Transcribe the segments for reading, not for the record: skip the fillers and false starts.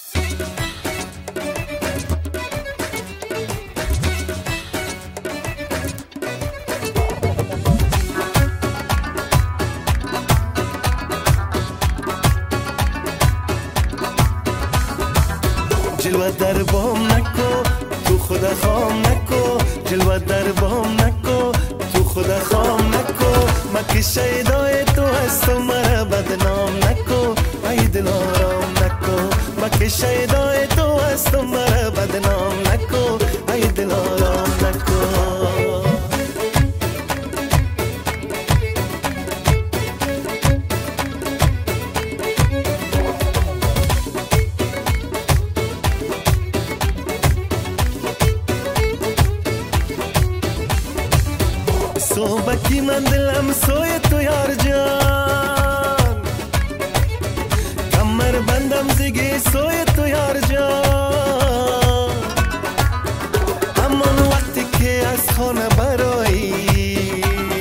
جلوه در بام نکو تو خود خام نکو، جلوه در بام نکو تو خود خام نکو، من که شیدای تو هستم مرا بدنام نکو، ای دل آرام نکو، من که شیدای تو هستم مرا بدنام نکو، ای دل آرام نکو. صحبتی من دلم سوی تو یار جان، کمر بندم زیگی سوی تو یار جان، همان وقتی که از خانه برایی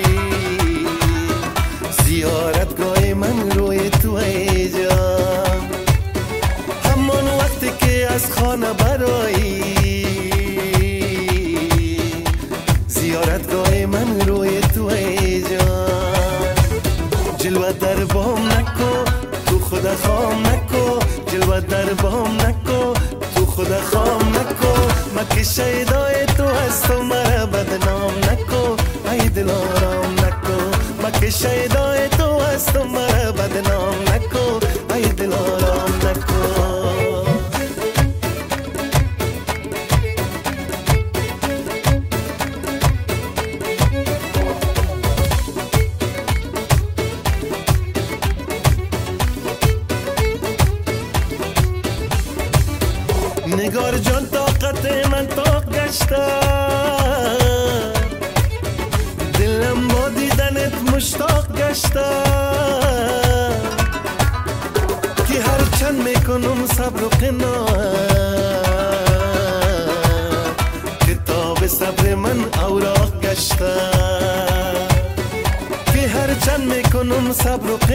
زیارتگاه من روی تو ای جان، همان وقتی که از خانه برایی زیارتگاه من روی تو ای جان. جلوه در بام نکو تو خود خام نکو، جلوه در بام نکو تو خود خام نکو، من که شیدای تو هستم مرا بدنام نکو، ای دل آرام نکو، من که شیدای تو هستم مرا بدنام نکو، ای دل آرام نکو. نگار جان طاقت من طاق گشته، دلم با دیدنت مشتاق گشته، که هر چند میکنم صبر و قناعت، کتاب صبر من اوراق گشته، که هر چند میکنم صبر و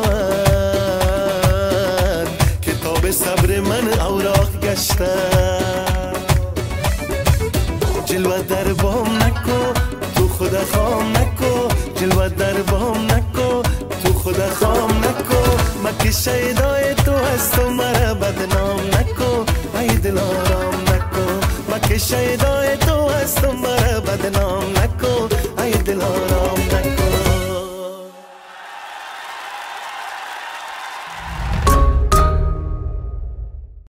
قناعت، کتاب صبر من اوراق گشته. جلوه در بام نکو تو خود خام نکو، جلوه در بام نکو تو خود خام نکو، من که شیدای تو هستم مرا بدنام نکو، ای دل آرام نکو، من که شیدای